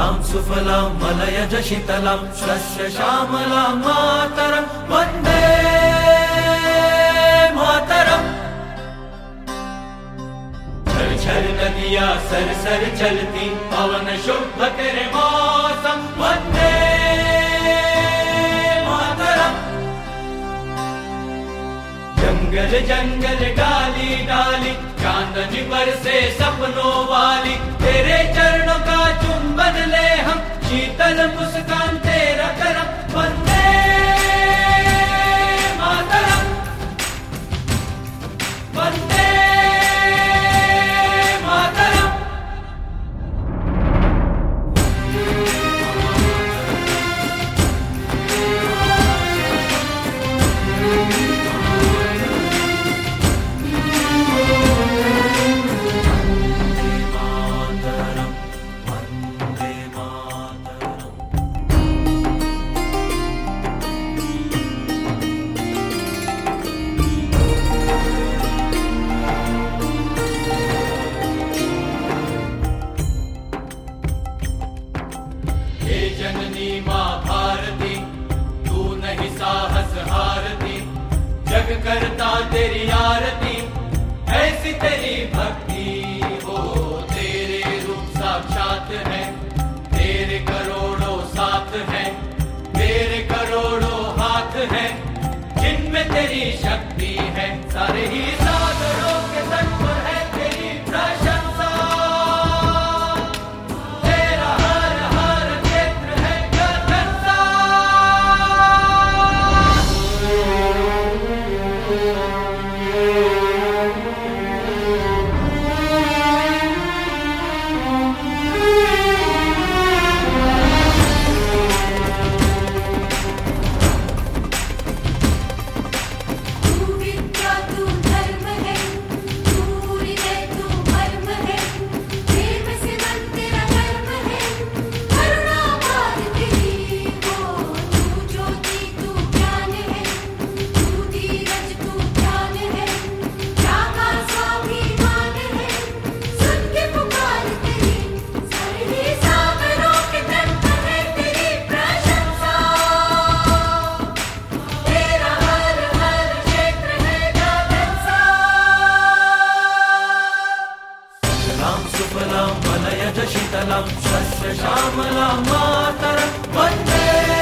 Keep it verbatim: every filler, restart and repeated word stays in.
सुजलां सुफलां मलयज शीतलां शस्य श्यामलां मातरं वन्दे मातरम्। झर झर नदियाँ सर सर चलती पवन शुभ तेरे मौसम वन्दे मातरम्। जंगल जंगल डाली डाली चांदनी पर से सपनों वाली तेरे चरणों का चुंबन ले हम शीतल मुस्कान तेरा करम वंदे मातरम वंदे मातरम। जननी माँ भारती तू नहीं साहस हारती जग करता तेरी आरती ऐसी तेरी भक्ति हो तेरे रूप साक्षात है तेरे करोड़ों साथ है तेरे करोड़ों हाथ है जिनमें तेरी शक्ति है सारे ही सागरों के तट पर है तेरी प्रशंसा तेरा हर हर क्षेत्र है गगनसा। तू विद्या तू धर्म है तू हृदय तू मर्म है प्रेम से मन तेरा कर्म है करुणा मार तेरी हो तू ज्योति तू ज्ञान है तू धीरज तू ध्यान है त्यागा स्वाभिमान है सुन के पुकार तेरी सारे ही सागरों के तट पर है तेरी प्रशंसा तेरा हर हर क्षेत्र है गगनसा। सुजलां सुफलां मलयज शीतलां शस्य श्यामलां मातरं वन्दे